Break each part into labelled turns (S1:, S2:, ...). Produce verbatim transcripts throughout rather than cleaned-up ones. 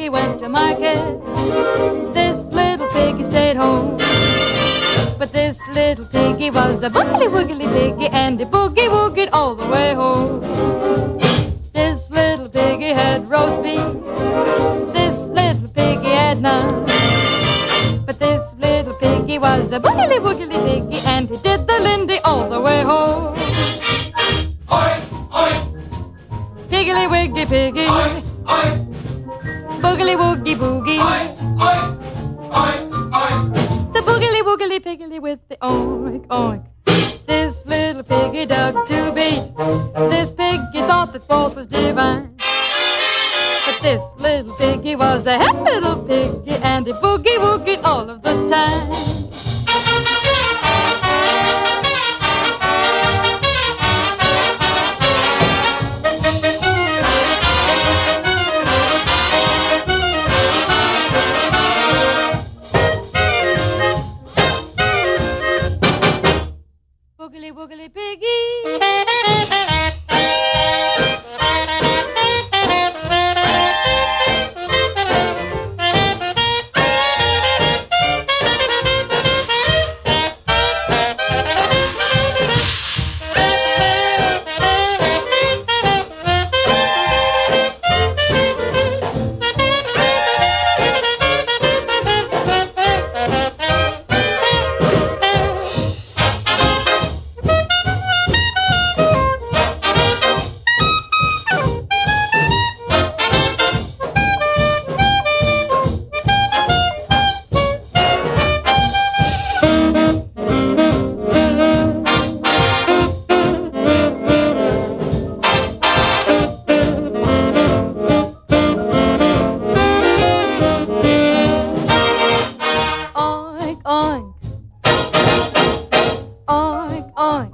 S1: piggy went to market. This little piggy stayed home. But this little piggy was a boogly-woogly piggy, and he boogie-woogied all the way home. This little piggy had roast beef. This little piggy had none. But this little piggy was a boogly-woogly piggy, and he did the Lindy all the way home.
S2: Oink, oink.
S1: Piggly-wiggly piggy.
S2: Oink, oink.
S1: Boogly-woogie boogie.
S2: Oink, oink, oink, oink.
S1: The boogly-woogly piggly with the oink, oink. This little piggy dug to beat. This piggy thought that waltz was divine. But this little piggy was a happy little piggy, and he boogie-woogied all of the time. Boogly woogly piggy. Oink, oink, oink,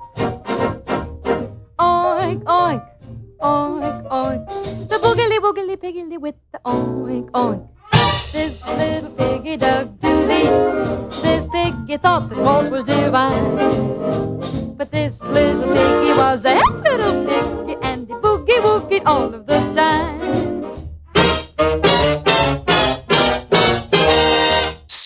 S1: oink, oink, oink, oink. The boogly woogly piggly with the oink, oink. This little piggy dug to beat. This piggy thought that waltz was divine. But this little piggy was a